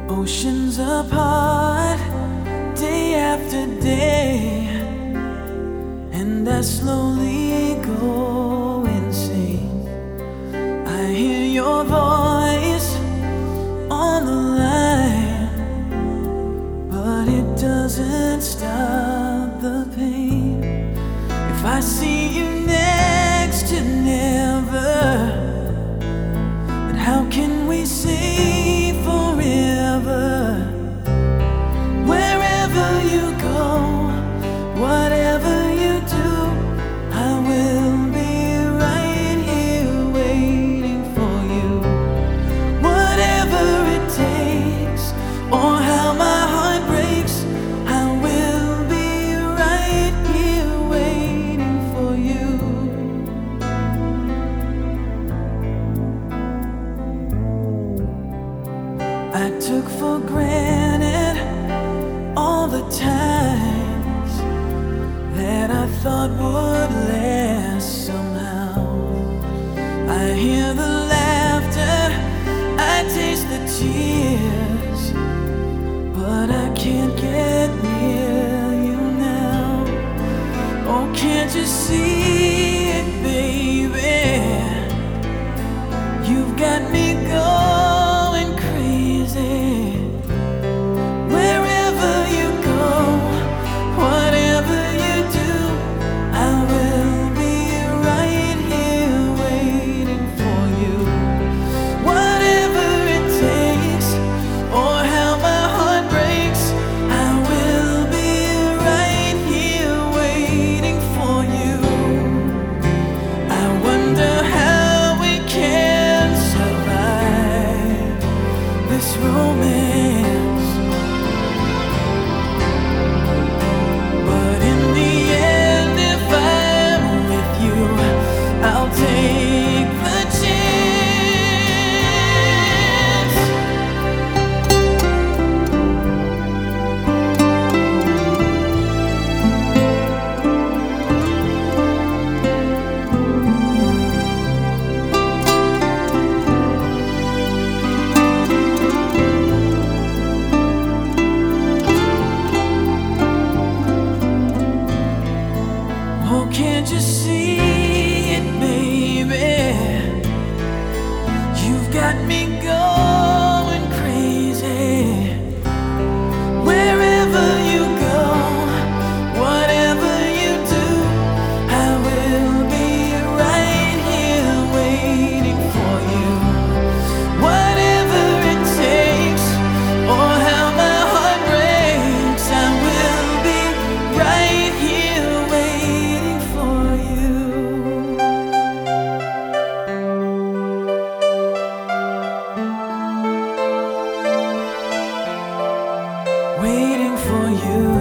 Oceans apart, day after day, and I slowly go insane. I hear your voice on the line, but it doesn't stop the pain. If I see you next to never, then how can we say forever? Wherever you go, whatever you do, I will be right here waiting for you. Whatever it takes, or how my heart breaks, I will be right here waiting for you. I took for granted all the times that I thought would last somehow. I hear the laughter, I taste the tears, but I can't get near you now. Oh, can't you see it, baby? You've got me going crazy. Wherever you go, whatever you do, I will be right here waiting for you. Whatever it takes, or how my heart breaks, I will be right here waiting for you. I wonder how we can survive this romance, but in the end, if I'm with you, I'll take the chance. Oh, can't you see it, baby? You've got me going crazy. Wherever you go, whatever you do, I will be right here waiting for you. Whatever it takes, or how my heart breaks, I will be right here waiting for you. Waiting for you.